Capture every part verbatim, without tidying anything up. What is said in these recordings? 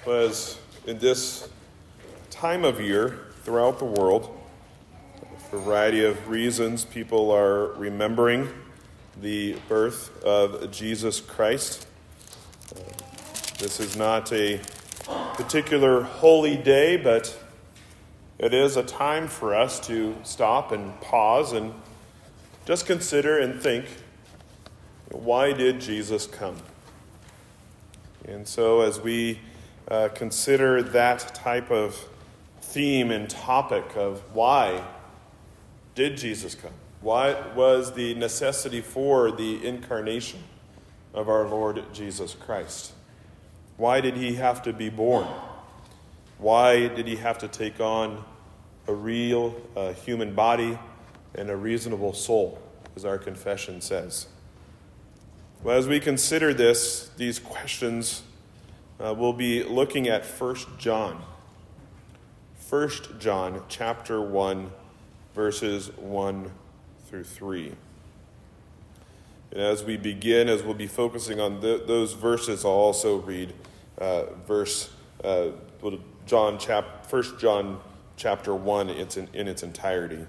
was in this time of year throughout the world, for a variety of reasons, people are remembering the birth of Jesus Christ. Uh, this is not a particular holy day, but it is a time for us to stop and pause and just consider and think, why did Jesus come? And so as we uh, consider that type of theme and topic of why did Jesus come? What was the necessity for the incarnation of our Lord Jesus Christ? Why did he have to be born? Why did he have to take on a real uh, human body and a reasonable soul, as our confession says? Well, as we consider this, these questions, uh, we'll be looking at First John. First John chapter one, verses one through three. And as we begin, as we'll be focusing on the, those verses, I'll also read uh, verse uh, John chap First John chapter one it's in, in its entirety.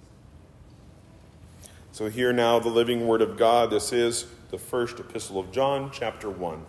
So hear now the living word of God. This is the first epistle of John, chapter one.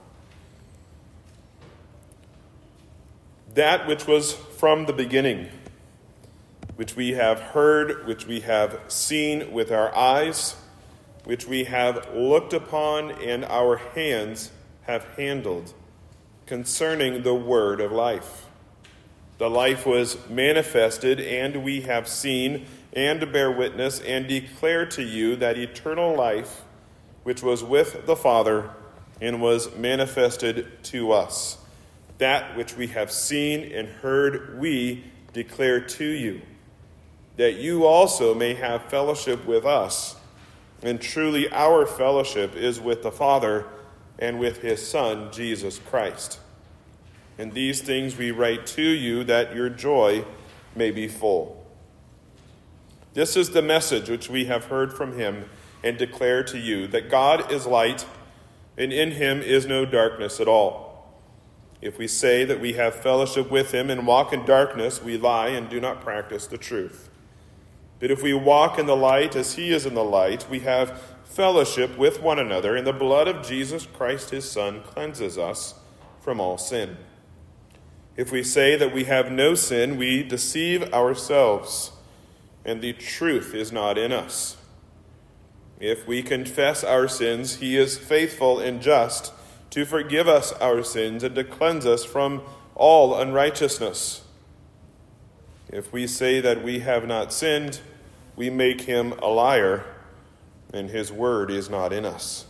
That which was from the beginning, which we have heard, which we have seen with our eyes, which we have looked upon and our hands have handled, concerning the word of life. The life was manifested, and we have seen and bear witness and declare to you that eternal life, which was with the Father and was manifested to us. That which we have seen and heard we declare to you, that you also may have fellowship with us. And truly our fellowship is with the Father and with his Son, Jesus Christ. And these things we write to you, that your joy may be full. This is the message which we have heard from him and declare to you, that God is light, and in him is no darkness at all. If we say that we have fellowship with him and walk in darkness, we lie and do not practice the truth. But if we walk in the light as he is in the light, we have fellowship with one another, and the blood of Jesus Christ his Son cleanses us from all sin. If we say that we have no sin, we deceive ourselves, and the truth is not in us. If we confess our sins, he is faithful and just to forgive us our sins and to cleanse us from all unrighteousness. If we say that we have not sinned, we make him a liar, and his word is not in us.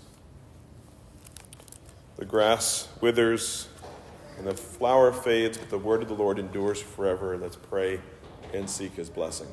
The grass withers and the flower fades, but the word of the Lord endures forever. Let's pray and seek his blessing.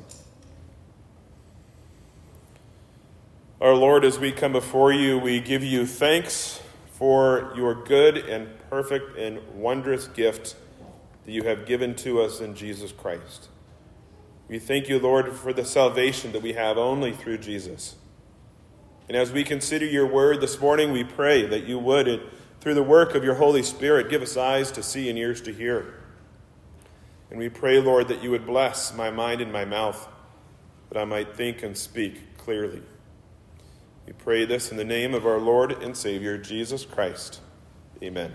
Our Lord, as we come before you, we give you thanks for your good and perfect and wondrous gift that you have given to us in Jesus Christ. We thank you, Lord, for the salvation that we have only through Jesus. And as we consider your word this morning, we pray that you would, through the work of your Holy Spirit, give us eyes to see and ears to hear. And we pray, Lord, that you would bless my mind and my mouth, that I might think and speak clearly. We pray this in the name of our Lord and Savior, Jesus Christ. Amen.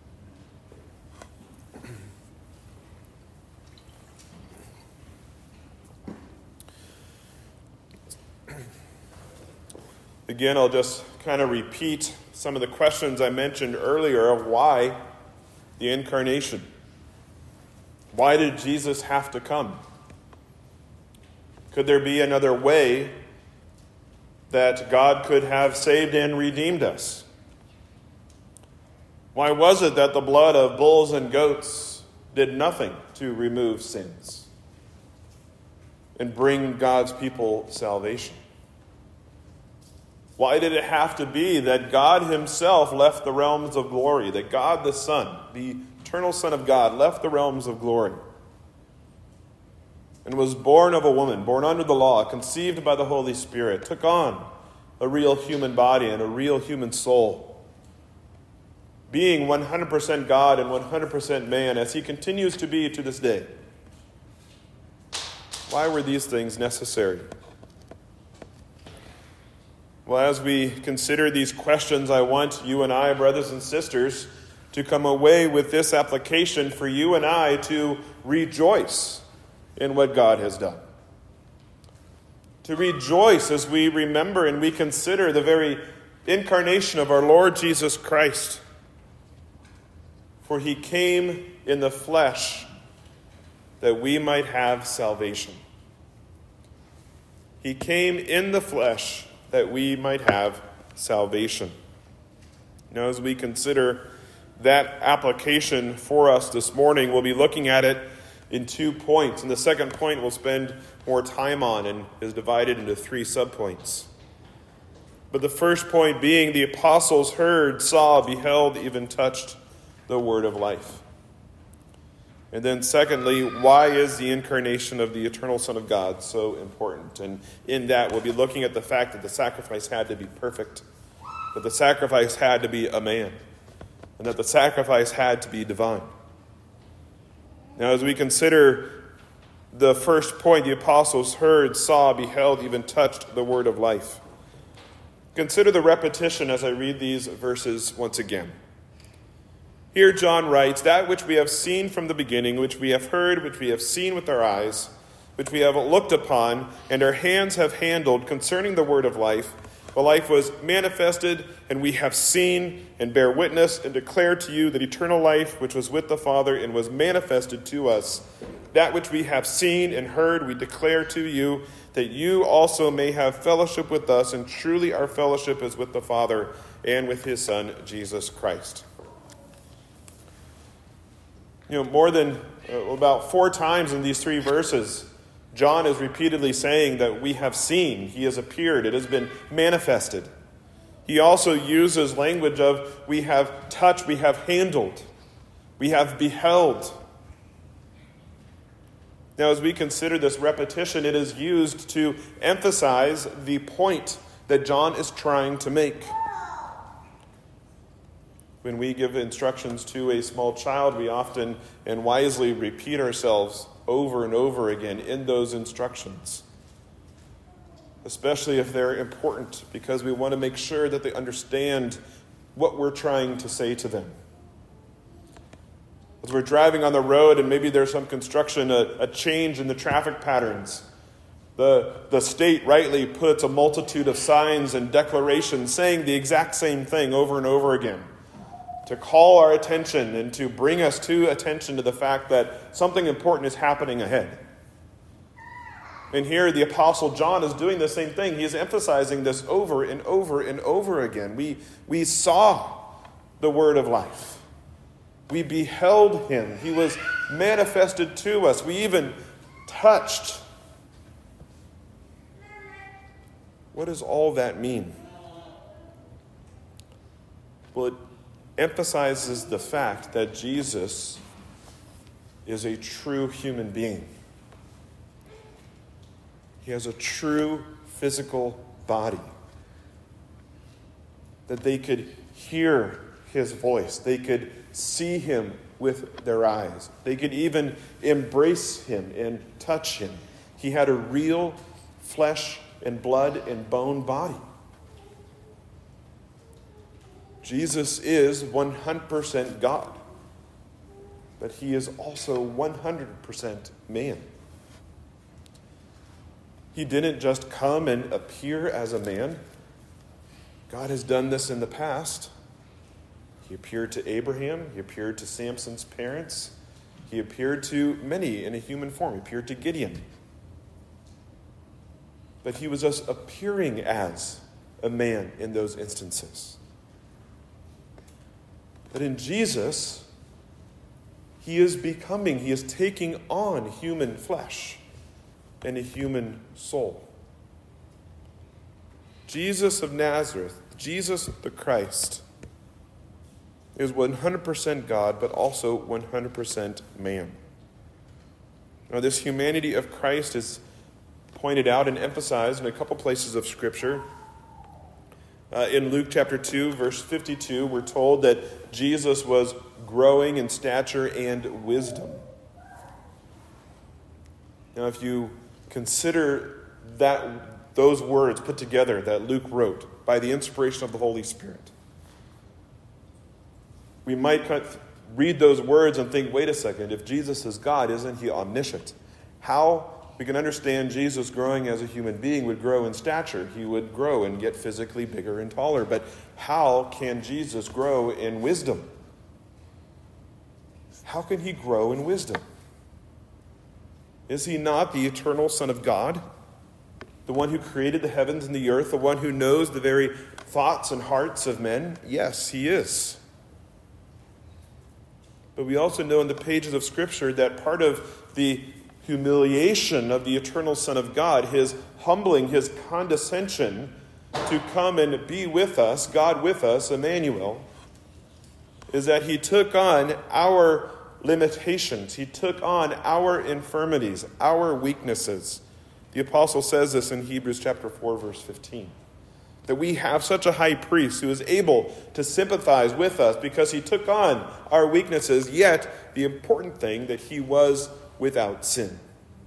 Again, I'll just kind of repeat some of the questions I mentioned earlier of why the incarnation. Why did Jesus have to come? Could there be another way that God could have saved and redeemed us? Why was it that the blood of bulls and goats did nothing to remove sins and bring God's people salvation? Why did it have to be that God himself left the realms of glory, that God the Son, the eternal Son of God, left the realms of glory and was born of a woman, born under the law, conceived by the Holy Spirit, took on a real human body and a real human soul, being one hundred percent God and one hundred percent man, as he continues to be to this day. Why were these things necessary? Well, as we consider these questions, I want you and I, brothers and sisters, to come away with this application for you and I to rejoice in what God has done. To rejoice as we remember and we consider the very incarnation of our Lord Jesus Christ. For he came in the flesh that we might have salvation. He came in the flesh that we might have salvation. Now, as we consider that application for us this morning, we'll be looking at it in two points. And the second point we'll spend more time on and is divided into three subpoints. But the first point being the apostles heard, saw, beheld, even touched the word of life. And then secondly, why is the incarnation of the eternal Son of God so important? And in that, we'll be looking at the fact that the sacrifice had to be perfect, that the sacrifice had to be a man, and that the sacrifice had to be divine. Now, as we consider the first point, the apostles heard, saw, beheld, even touched the word of life. Consider the repetition as I read these verses once again. Here John writes, that which we have seen from the beginning, which we have heard, which we have seen with our eyes, which we have looked upon, and our hands have handled concerning the word of life. The life was manifested, and we have seen and bear witness and declare to you that eternal life which was with the Father and was manifested to us. That which we have seen and heard we declare to you, that you also may have fellowship with us, and truly our fellowship is with the Father and with his Son, Jesus Christ. You know, more than uh, about four times in these three verses, John is repeatedly saying that we have seen, he has appeared, it has been manifested. He also uses language of we have touched, we have handled, we have beheld. Now, as we consider this repetition, it is used to emphasize the point that John is trying to make. When we give instructions to a small child, we often and wisely repeat ourselves over and over again in those instructions, especially if they're important, because we want to make sure that they understand what we're trying to say to them. As we're driving on the road and maybe there's some construction, a, a change in the traffic patterns, the, the state rightly puts a multitude of signs and declarations saying the exact same thing over and over again, to call our attention and to bring us to attention to the fact that something important is happening ahead. And here the Apostle John is doing the same thing. He is emphasizing this over and over and over again. We, we saw the word of life. We beheld him. He was manifested to us. We even touched. What does all that mean? Well, it emphasizes the fact that Jesus is a true human being. He has a true physical body. That they could hear his voice. They could see him with their eyes. They could even embrace him and touch him. He had a real flesh and blood and bone body. Jesus is one hundred percent God, but he is also one hundred percent man. He didn't just come and appear as a man. God has done this in the past. He appeared to Abraham. He appeared to Samson's parents. He appeared to many in a human form. He appeared to Gideon. But he was just appearing as a man in those instances. But in Jesus, he is becoming, he is taking on human flesh and a human soul. Jesus of Nazareth, Jesus the Christ, is one hundred percent God, but also one hundred percent man. Now, this humanity of Christ is pointed out and emphasized in a couple places of Scripture. Uh, in Luke chapter two, verse fifty-two, we're told that Jesus was growing in stature and wisdom. Now, if you consider that those words put together that Luke wrote by the inspiration of the Holy Spirit, we might read those words and think, wait a second, if Jesus is God, isn't he omniscient? How we can understand Jesus growing as a human being would grow in stature. He would grow and get physically bigger and taller. But how can Jesus grow in wisdom? How can he grow in wisdom? Is he not the eternal Son of God? The one who created the heavens and the earth? The one who knows the very thoughts and hearts of men? Yes, he is. But we also know in the pages of Scripture that part of the humiliation of the eternal Son of God, his humbling, his condescension to come and be with us, God with us, Emmanuel, is that he took on our limitations. He took on our infirmities, our weaknesses. The apostle says this in Hebrews chapter four, verse fifteen. That we have such a high priest who is able to sympathize with us because he took on our weaknesses, yet the important thing that he was without sin.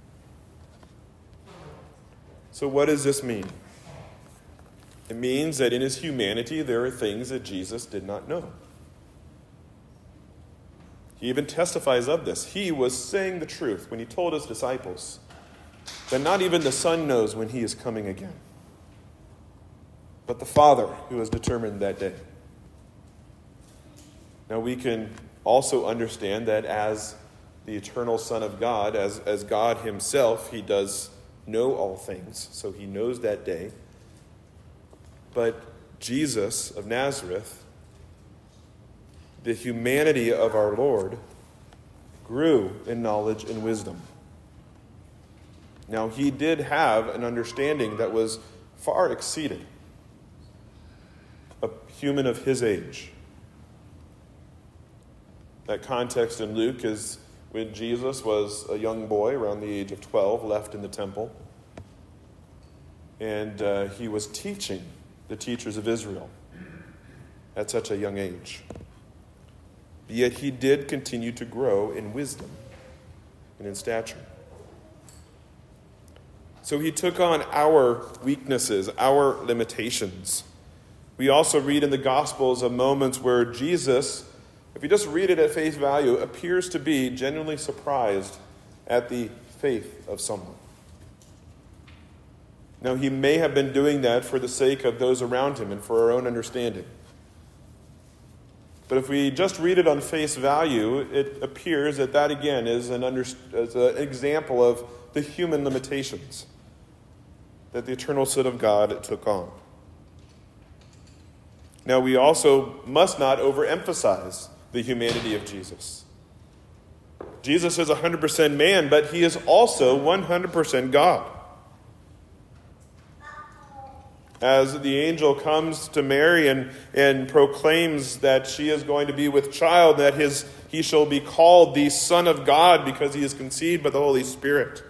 So what does this mean? It means that in his humanity there are things that Jesus did not know. He even testifies of this. He was saying the truth when he told his disciples that not even the Son knows when he is coming again, but the Father who has determined that day. Now we can also understand that as the eternal Son of God, as, as God himself, he does know all things, so he knows that day. But Jesus of Nazareth, the humanity of our Lord, grew in knowledge and wisdom. Now he did have an understanding that was far exceeded a human of his age. That context in Luke is when Jesus was a young boy, around the age of twelve, left in the temple. And uh, he was teaching the teachers of Israel at such a young age. Yet he did continue to grow in wisdom and in stature. So he took on our weaknesses, our limitations. We also read in the Gospels of moments where Jesus, if you just read it at face value, appears to be genuinely surprised at the faith of someone. Now, he may have been doing that for the sake of those around him and for our own understanding. But if we just read it on face value, it appears that that again is an, under, is an example of the human limitations that the eternal Son of God took on. Now, we also must not overemphasize the humanity of Jesus. Jesus is one hundred percent man, but he is also one hundred percent God. As the angel comes to Mary and, and proclaims that she is going to be with child, that his he shall be called the Son of God because he is conceived by the Holy Spirit.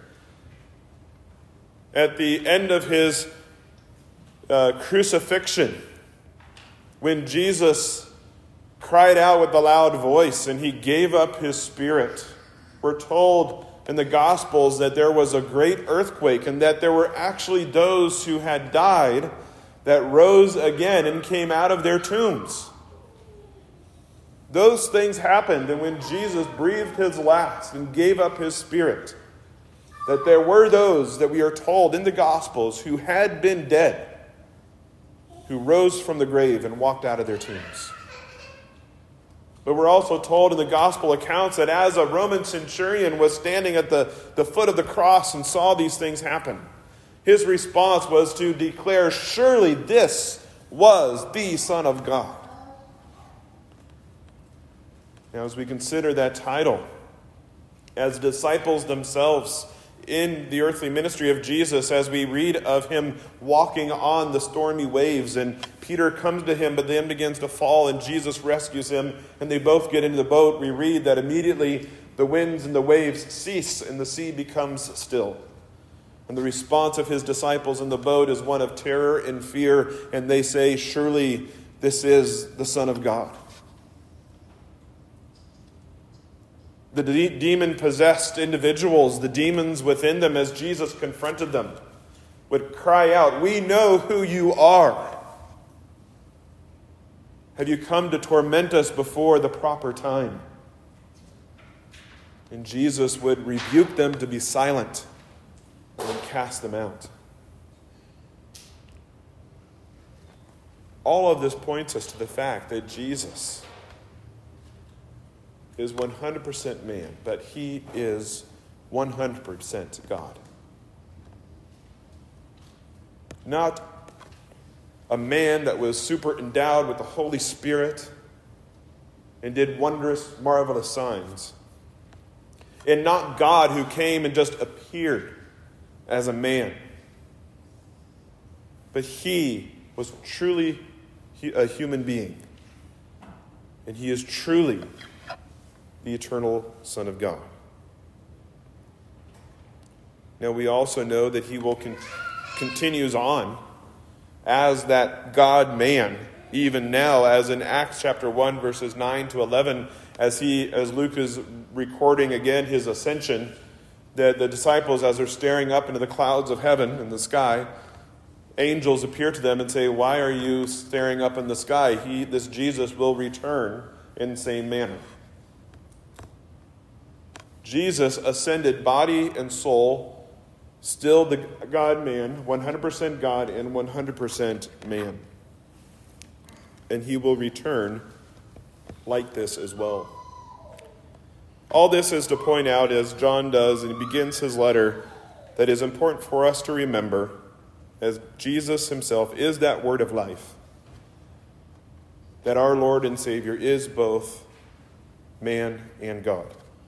At the end of his uh, crucifixion, when Jesus cried out with a loud voice and he gave up his spirit, we're told in the Gospels that there was a great earthquake and that there were actually those who had died that rose again and came out of their tombs. Those things happened, and when Jesus breathed his last and gave up his spirit, that there were those that we are told in the Gospels who had been dead, who rose from the grave and walked out of their tombs. But we're also told in the gospel accounts that as a Roman centurion was standing at the, the foot of the cross and saw these things happen, his response was to declare, surely this was the Son of God. Now, as we consider that title, as disciples themselves in the earthly ministry of Jesus, as we read of him walking on the stormy waves, and Peter comes to him, but then begins to fall, and Jesus rescues him, and they both get into the boat, we read that immediately the winds and the waves cease, and the sea becomes still. And the response of his disciples in the boat is one of terror and fear, and they say, surely this is the Son of God. The de- demon-possessed individuals, the demons within them, as Jesus confronted them, would cry out, we know who you are. Have you come to torment us before the proper time? And Jesus would rebuke them to be silent and cast them out. All of this points us to the fact that Jesus is one hundred percent man, but he is one hundred percent God. Not a man that was super endowed with the Holy Spirit and did wondrous, marvelous signs. And not God who came and just appeared as a man. But he was truly a human being. And he is truly the eternal Son of God. Now we also know that he will con- continues on as that God-man, even now, as in Acts chapter one, verses nine to eleven, as he, as Luke is recording again his ascension, that the disciples, as they're staring up into the clouds of heaven in the sky, angels appear to them and say, why are you staring up in the sky? He, this Jesus will return in the same manner. Jesus ascended body and soul, still the God-man, one hundred percent God and one hundred percent man. And he will return like this as well. All this is to point out, as John does, and he begins his letter, that is important for us to remember, as Jesus himself is that word of life, that our Lord and Savior is both man and God.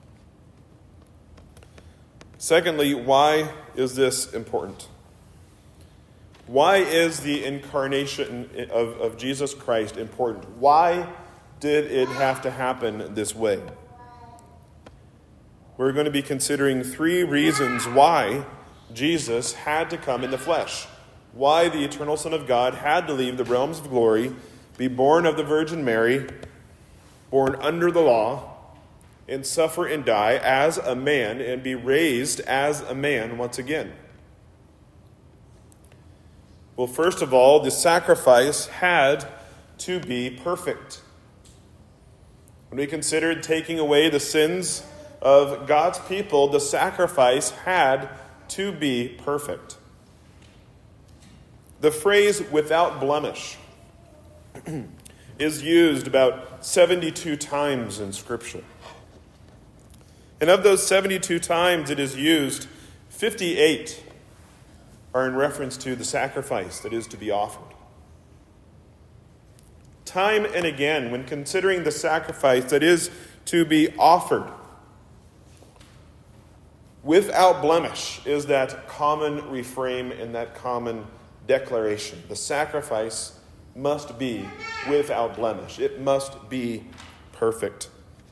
Secondly, why is this important? Why is the incarnation of, of Jesus Christ important? Why did it have to happen this way? We're going to be considering three reasons why Jesus had to come in the flesh. Why the eternal Son of God had to leave the realms of glory, be born of the Virgin Mary, born under the law, and suffer and die as a man and be raised as a man once again. Well, first of all, the sacrifice had to be perfect. When we considered taking away the sins of God's people, the sacrifice had to be perfect. The phrase without blemish is used about seventy-two times in Scripture. And of those seventy-two times it is used, fifty-eight are in reference to the sacrifice that is to be offered. Time and again, when considering the sacrifice that is to be offered, without blemish is that common refrain and that common declaration. The sacrifice must be without blemish. It must be perfect.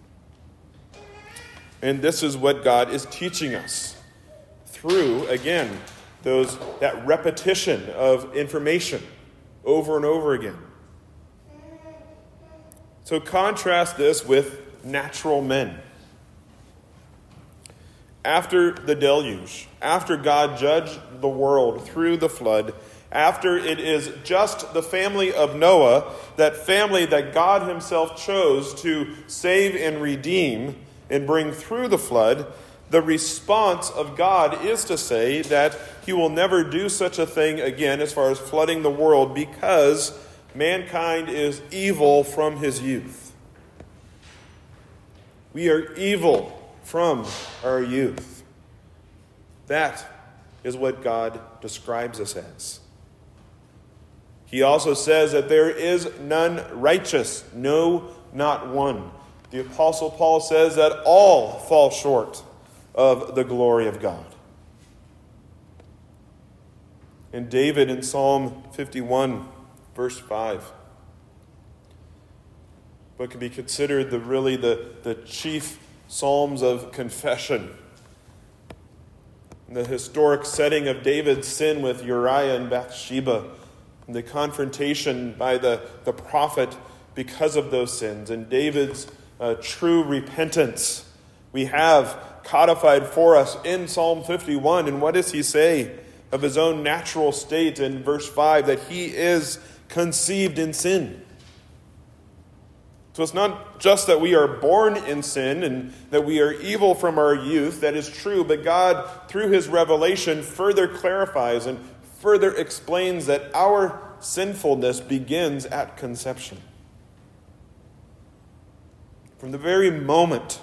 And this is what God is teaching us through, again, those that repetition of information over and over again. So contrast this with natural men. After the deluge, after God judged the world through the flood, after it is just the family of Noah, that family that God himself chose to save and redeem and bring through the flood, the response of God is to say that he will never do such a thing again as far as flooding the world, because mankind is evil from his youth. We are evil from our youth. That is what God describes us as. He also says that there is none righteous, no, not one. The Apostle Paul says that all fall short of the glory of God. And David in Psalm fifty-one, verse five, what can be considered the really the, the chief psalms of confession. the historic setting of David's sin with Uriah and Bathsheba, and the confrontation by the, the prophet because of those sins, and David's uh, true repentance, we have codified for us in Psalm fifty-one. And what does he say of his own natural state in verse five? That he is conceived in sin. So it's not just that we are born in sin and that we are evil from our youth. That is true, but God, through his revelation, further clarifies and further explains that our sinfulness begins at conception. From the very moment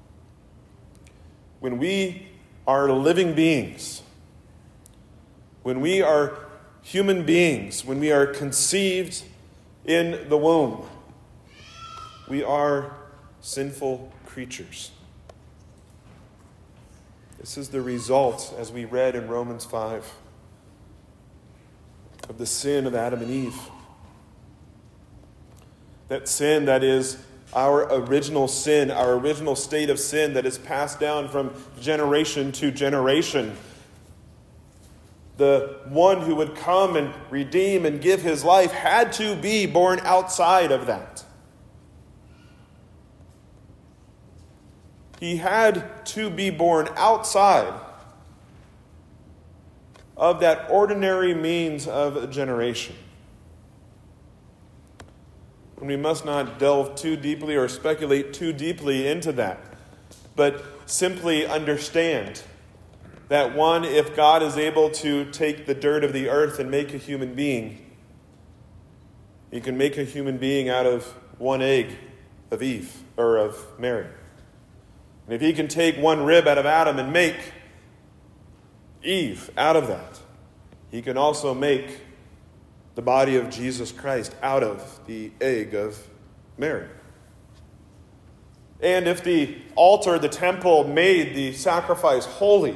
when we are living beings, when we are human beings, when we are conceived in the womb, we are sinful creatures. This is the result, as we read in Romans five, of the sin of Adam and Eve. That sin that is our original sin, our original state of sin that is passed down from generation to generation. The one who would come and redeem and give his life had to be born outside of that. He had to be born outside of that ordinary means of generation. And we must not delve too deeply or speculate too deeply into that, but simply understand that one, if God is able to take the dirt of the earth and make a human being, he can make a human being out of one egg of Eve, or of Mary. And if he can take one rib out of Adam and make Eve out of that, he can also make the body of Jesus Christ out of the egg of Mary. And if the altar, the temple, made the sacrifice holy,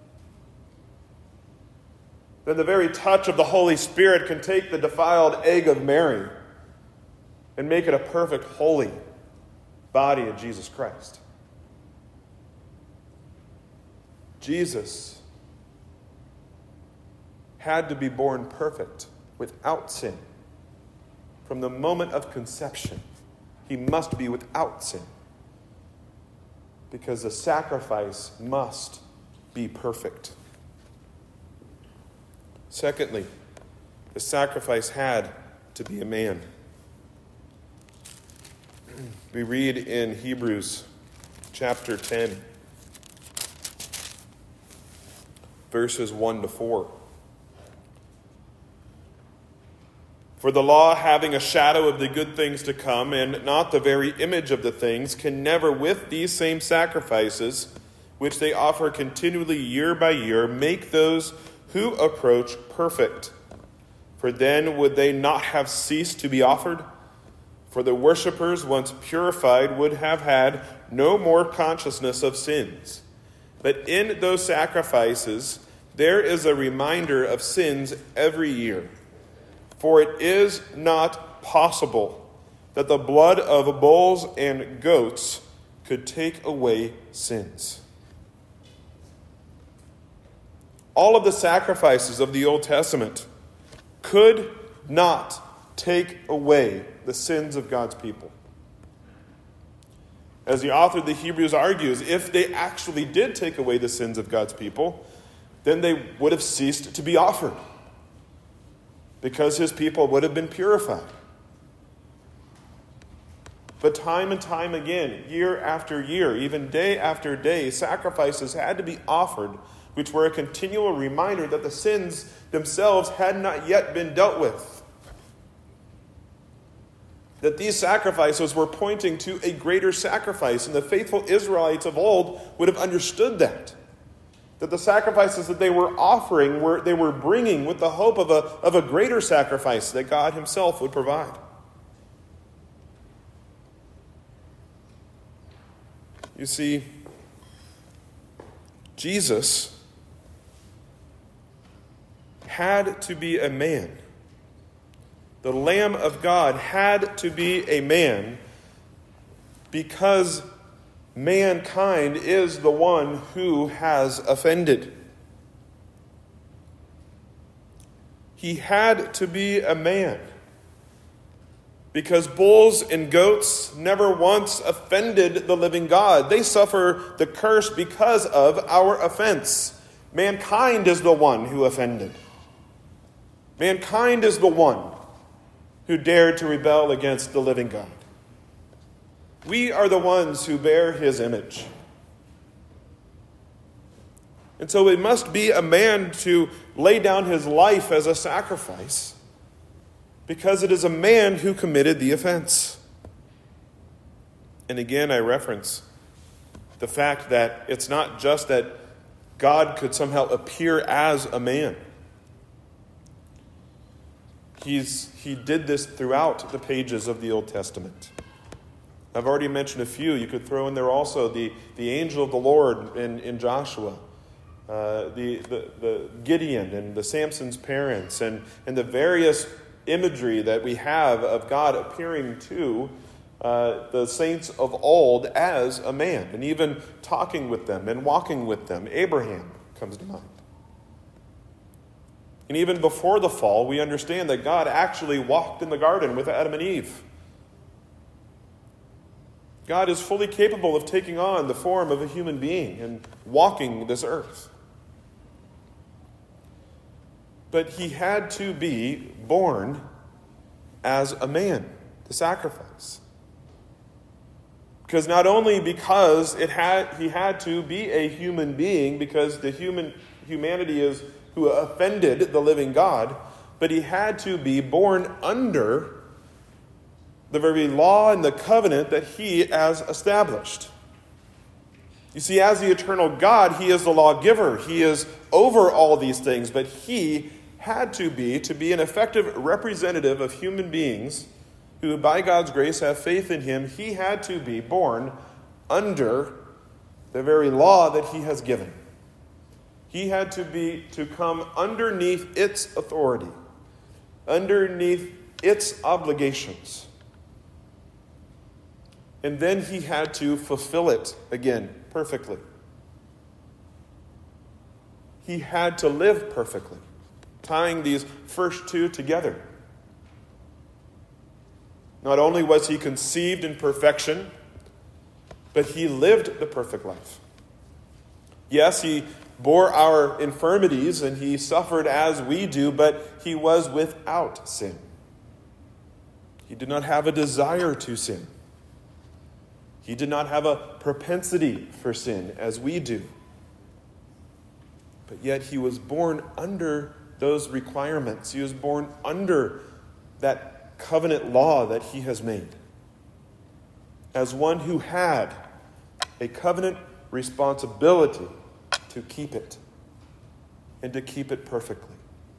then the very touch of the Holy Spirit can take the defiled egg of Mary and make it a perfect, holy body of Jesus Christ. Jesus had to be born perfect, without sin. From the moment of conception, he must be without sin. Because the sacrifice must be perfect. Secondly, the sacrifice had to be a man. We read in Hebrews chapter ten, verses one to four. For the law, having a shadow of the good things to come, and not the very image of the things, can never, with these same sacrifices, which they offer continually year by year, make those who approach perfect. For then would they not have ceased to be offered? For the worshippers, once purified, would have had no more consciousness of sins. But in those sacrifices, there is a reminder of sins every year. For it is not possible that the blood of bulls and goats could take away sins. All of the sacrifices of the Old Testament could not take away the sins of God's people. As the author of the Hebrews argues, if they actually did take away the sins of God's people, then they would have ceased to be offered, because his people would have been purified. But time and time again, year after year, even day after day, sacrifices had to be offered, which were a continual reminder that the sins themselves had not yet been dealt with. That these sacrifices were pointing to a greater sacrifice, and the faithful Israelites of old would have understood that. That the sacrifices that they were offering, were they were bringing with the hope of a, of a greater sacrifice that God himself would provide. You see, Jesus had to be a man. The Lamb of God had to be a man because mankind is the one who has offended. he had to be a man. Because bulls and goats never once offended the living God. They suffer the curse because of our offense. Mankind is the one who offended. Mankind is the one who dared to rebel against the living God. We are the ones who bear his image. And so it must be a man to lay down his life as a sacrifice, because it is a man who committed the offense. And again, I reference the fact that it's not just that God could somehow appear as a man. He's, he did this throughout the pages of the Old Testament. I've already mentioned a few. You could throw in there also the, the angel of the Lord in, in Joshua, uh, the, the, the Gideon and the Samson's parents, and, and the various imagery that we have of God appearing to uh, the saints of old as a man, and even talking with them and walking with them. Abraham comes to mind. And even before the fall, we understand that God actually walked in the garden with Adam and Eve. God is fully capable of taking on the form of a human being and walking this earth. But he had to be born as a man to sacrifice. Because not only because it had he had to be a human being, because the human humanity is who offended the living God, but he had to be born under the very law and the covenant that he has established. You see, as the eternal God, he is the lawgiver. He is over all these things, but he had to be, to be an effective representative of human beings who, by God's grace, have faith in him. He had to be born under the very law that he has given. He had to be, to come underneath its authority, underneath its obligations. And then he had to fulfill it again perfectly. He had to live perfectly, tying these first two together. Not only was he conceived in perfection, but he lived the perfect life. Yes, he bore our infirmities and he suffered as we do, but he was without sin. He did not have a desire to sin. He did not have a propensity for sin as we do. But yet he was born under those requirements. He was born under that covenant law that he has made, as one who had a covenant responsibility to keep it, and to keep it perfectly.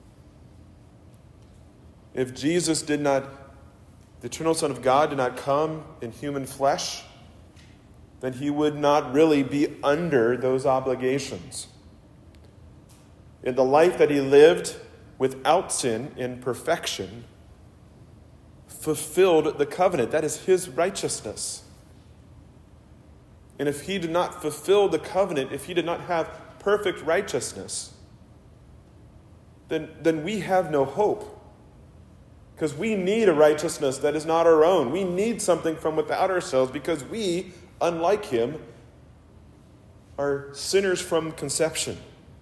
If Jesus did not, the eternal Son of God did not come in human flesh, then he would not really be under those obligations. In the life that he lived without sin in perfection, fulfilled the covenant. That is his righteousness. And if he did not fulfill the covenant, if he did not have perfect righteousness, then, then we have no hope. Because we need a righteousness that is not our own. We need something from without ourselves, because we, unlike him, are sinners from conception.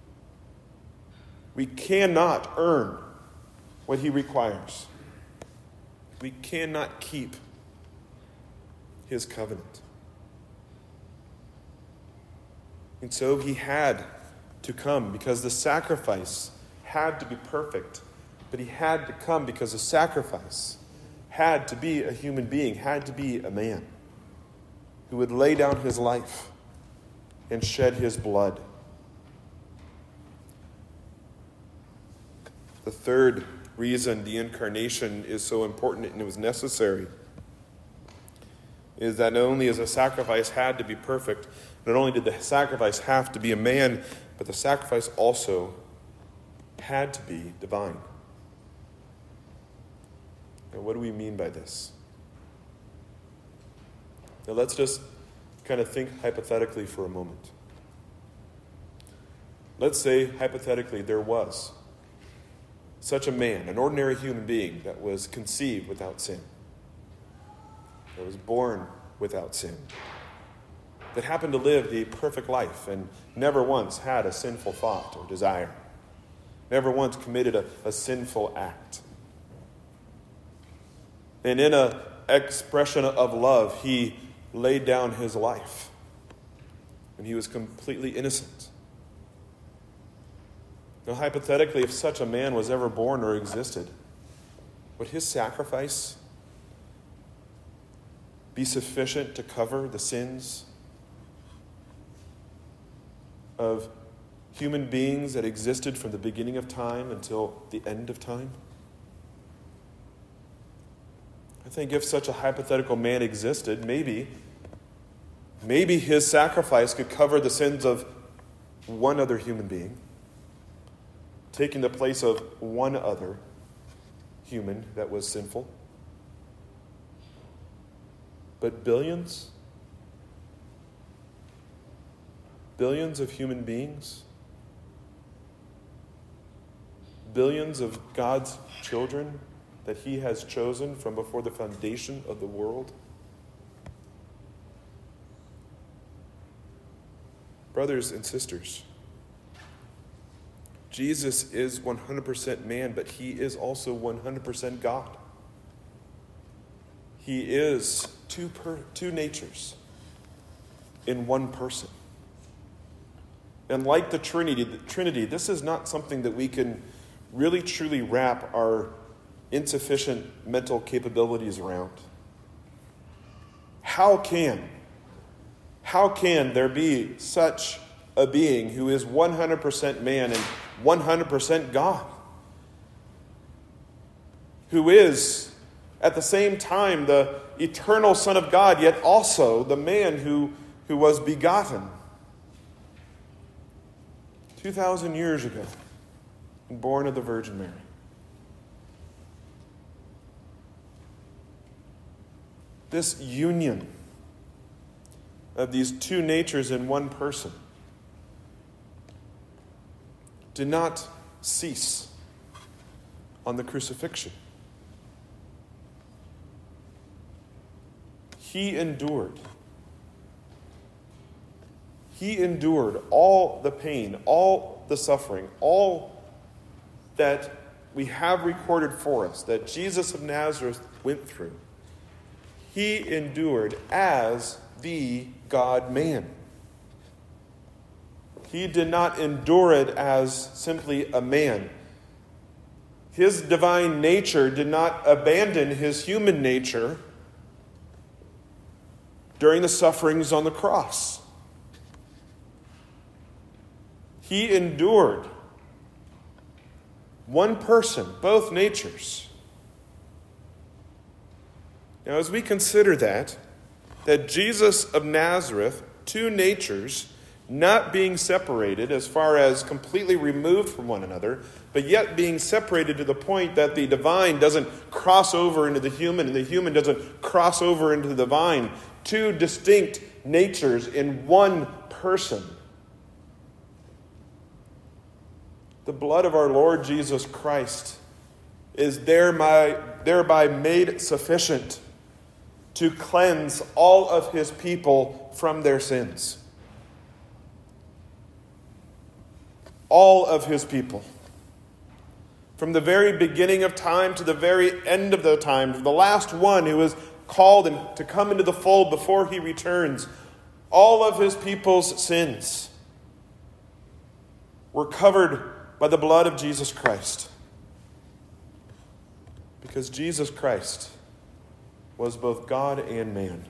We cannot earn what he requires. We cannot keep his covenant. And so he had to come because the sacrifice had to be perfect. But he had to come because the sacrifice had to be a human being, had to be a man who would lay down his life and shed his blood. The third reason the incarnation is so important and it was necessary is that not only is a sacrifice had to be perfect, not only did the sacrifice have to be a man, but the sacrifice also had to be divine. Now, what do we mean by this? Now, let's just kind of think hypothetically for a moment. Let's say, hypothetically, there was such a man, an ordinary human being that was conceived without sin, that was born without sin, that happened to live the perfect life and never once had a sinful thought or desire, never once committed a, a sinful act. And in an expression of love, he laid down his life, and he was completely innocent. Now, hypothetically, if such a man was ever born or existed, would his sacrifice be sufficient to cover the sins of human beings that existed from the beginning of time until the end of time? I think if such a hypothetical man existed, maybe, maybe his sacrifice could cover the sins of one other human being, taking the place of one other human that was sinful. But billions, billions of human beings, billions of God's children that he has chosen from before the foundation of the world. Brothers and sisters, Jesus is one hundred percent man, but he is also one hundred percent God. He is two, per, two natures in one person. And like the Trinity, the Trinity, this is not something that we can really truly wrap our insufficient mental capabilities around. How can, how can there be such a being who is one hundred percent man and one hundred percent God? Who is at the same time the eternal Son of God, yet also the man who, who was begotten two thousand years ago and born of the Virgin Mary. This union of these two natures in one person did not cease on the crucifixion. He endured. He endured all the pain, all the suffering, all that we have recorded for us, that Jesus of Nazareth went through. He endured as the God-man. He did not endure it as simply a man. His divine nature did not abandon his human nature during the sufferings on the cross. He endured one person, both natures. Now, as we consider that, that Jesus of Nazareth, two natures, not being separated as far as completely removed from one another, but yet being separated to the point that the divine doesn't cross over into the human and the human doesn't cross over into the divine. Two distinct natures in one person. The blood of our Lord Jesus Christ is thereby, thereby made sufficient to cleanse all of his people from their sins. All of his people. From the very beginning of time to the very end of the time, the last one who is called to come into the fold before he returns, all of his people's sins were covered by the blood of Jesus Christ. Because Jesus Christ was both God and man.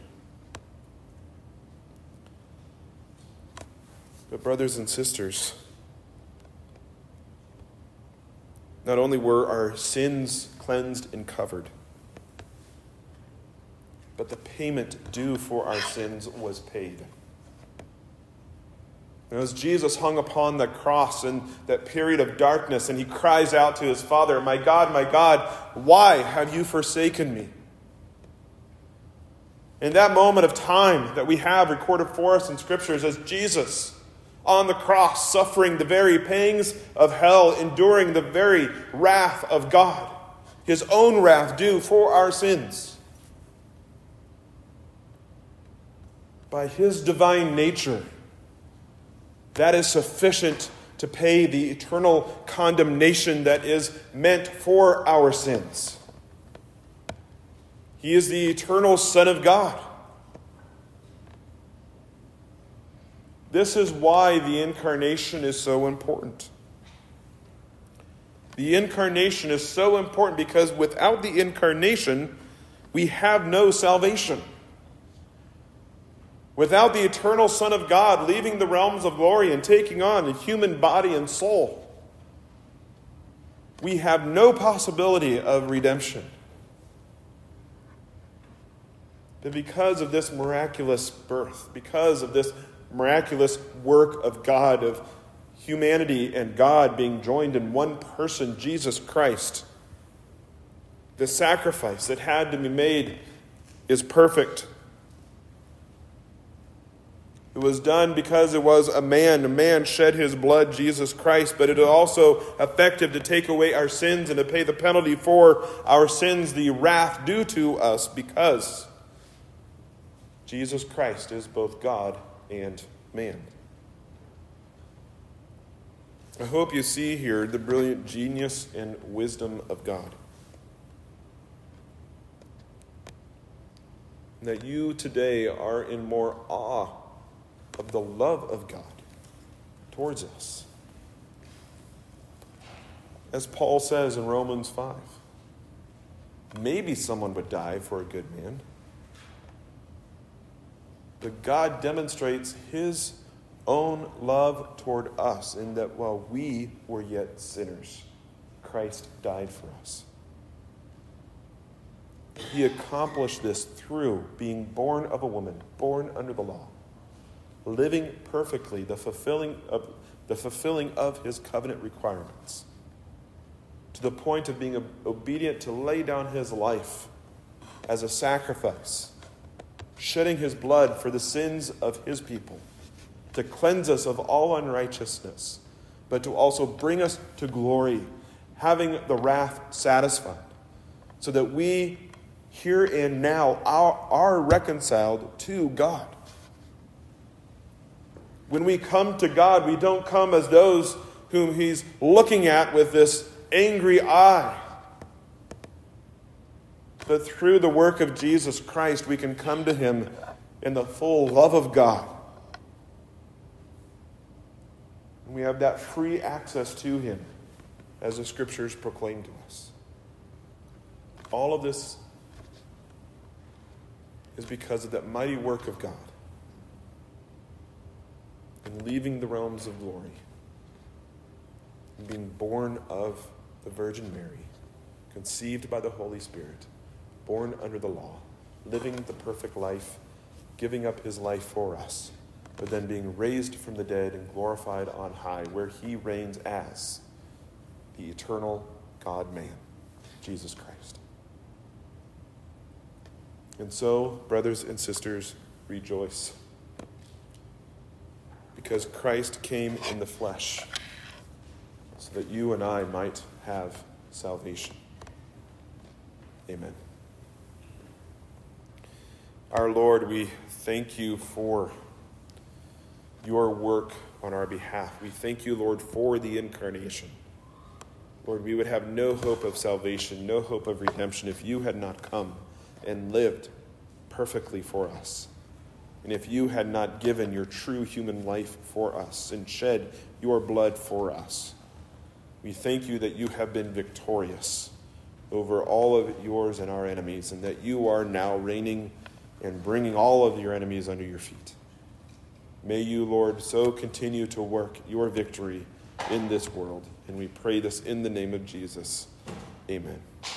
But brothers and sisters, not only were our sins cleansed and covered, but the payment due for our sins was paid. And as Jesus hung upon the cross in that period of darkness, and he cries out to his Father, "My God, my God, why have you forsaken me?" In that moment of time that we have recorded for us in Scriptures, as Jesus, on the cross, suffering the very pangs of hell, enduring the very wrath of God, his own wrath due for our sins. By his divine nature, that is sufficient to pay the eternal condemnation that is meant for our sins. He is the eternal Son of God. This is why the incarnation is so important. The incarnation is so important because without the incarnation, we have no salvation. Without the eternal Son of God leaving the realms of glory and taking on a human body and soul, we have no possibility of redemption. But because of this miraculous birth, because of this miraculous work of God, of humanity and God being joined in one person, Jesus Christ, the sacrifice that had to be made is perfect. It was done because it was a man. A man shed his blood, Jesus Christ, but it is also effective to take away our sins and to pay the penalty for our sins, the wrath due to us, because Jesus Christ is both God and man. I hope you see here the brilliant genius and wisdom of God. That you today are in more awe of the love of God towards us. As Paul says in Romans five, maybe someone would die for a good man, but God demonstrates his own love toward us in that while we were yet sinners, Christ died for us. He accomplished this through being born of a woman, born under the law, living perfectly, the fulfilling of the fulfilling of his covenant requirements, to the point of being obedient to lay down his life as a sacrifice, shedding his blood for the sins of his people, to cleanse us of all unrighteousness, but to also bring us to glory, having the wrath satisfied, so that we here and now are, are reconciled to God. When we come to God, we don't come as those whom he's looking at with this angry eye. But through the work of Jesus Christ, we can come to him in the full love of God. And we have that free access to him, as the scriptures proclaim to us. All of this is because of that mighty work of God in leaving the realms of glory and being born of the Virgin Mary, conceived by the Holy Spirit, born under the law, living the perfect life, giving up his life for us, but then being raised from the dead and glorified on high, where he reigns as the eternal God-man, Jesus Christ. And so, brothers and sisters, rejoice, because Christ came in the flesh so that you and I might have salvation. Amen. Our Lord, we thank you for your work on our behalf. We thank you, Lord, for the incarnation. Lord, we would have no hope of salvation, no hope of redemption if you had not come and lived perfectly for us. And if you had not given your true human life for us and shed your blood for us. We thank you that you have been victorious over all of yours and our enemies, and that you are now reigning and bringing all of your enemies under your feet. May you, Lord, so continue to work your victory in this world. And we pray this in the name of Jesus. Amen.